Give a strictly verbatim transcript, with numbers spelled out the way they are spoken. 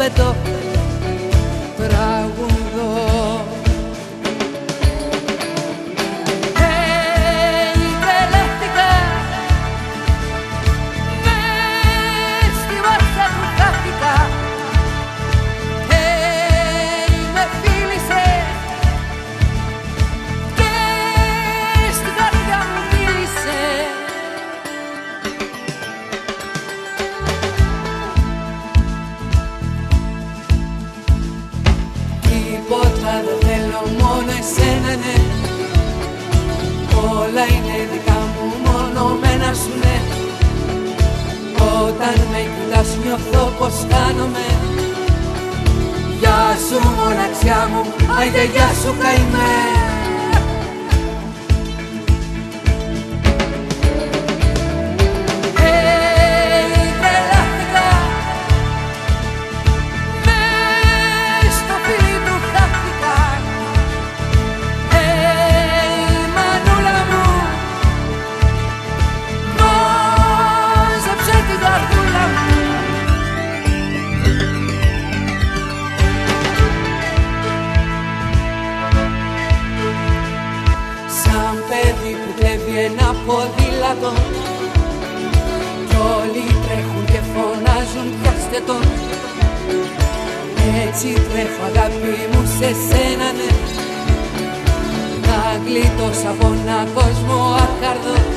πετώ, τραγουδώ. Τίποτα δεν θέλω, μόνο εσένα ναι. Όλα είναι δικά μου, μόνο μένα σου ναι. Όταν με κοιτάς νιώθω πως χάνομαι. Γεια σου μοναξιά μου, άιντε γεια σου καημέ. Που κλέβει ένα ποδήλατο κι όλοι τρέχουν και φωνάζουν πιάστε τον. Έτσι τρέχω αγάπη μου σε σένα ναι, να γλιτώσω από έναν κόσμο αχαρδό.